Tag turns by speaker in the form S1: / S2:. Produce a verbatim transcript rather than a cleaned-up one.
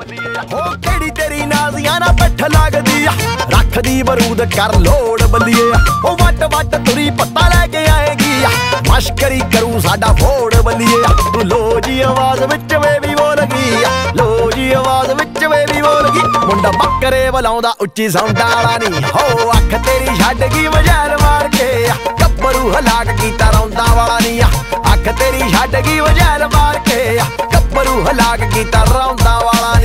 S1: ਹੋ ਕਿਹੜੀ ਤੇਰੀ ਨਾਜ਼ੀਆਂ ਨਾ ਪੱਠ ਲੱਗਦੀ ਆ ਰੱਖਦੀ ਬਰੂਦ ਕਰ ਲੋੜ ਬੱਲੀਏ ਉਹ ਵੱਟ ਵੱਟ ਤੁਰੀ ਪੱਤਾ ਲੈ ਕੇ ਆਏਗੀ ਮਸ਼ਕਰੀ ਕਰੂ ਸਾਡਾ ਫੋੜ ਬੱਲੀਏ ਲੋ ਜੀ ਆਵਾਜ਼ ਵਿੱਚ ਵੇ ਵੀ ਬੋਲ ਗਈ ਲੋ ਜੀ ਆਵਾਜ਼ ਵਿੱਚ ਵੇ ਵੀ ਬੋਲ ਗਈ ਮੁੰਡਾ ਬੱਕਰੇ ਬੁਲਾਉਂਦਾ ਉੱਚੀ ਸਾਊਂਡਾਂ ਵਾਲਾ ਨਹੀਂ ਹੋ ਅੱਖ ਤੇਰੀ ਛੱਡ ਗਈ ਵਜੈਲ ਮਾਰ ਕੇ ਗੱਭਰੂ ਹਲਾਕ ਕੀਤਾ ਰੌਂਦਾ ਵਾਲਾ ਨਹੀਂ ਅੱਖ ਤੇਰੀ ਛੱਡ ਗਈ ਵਜੈਲ ਮਾਰ ਕੇ ਗੱਭਰੂ ਹਲਾਕ ਕੀਤਾ ਰੌਂਦਾ ਵਾਲਾ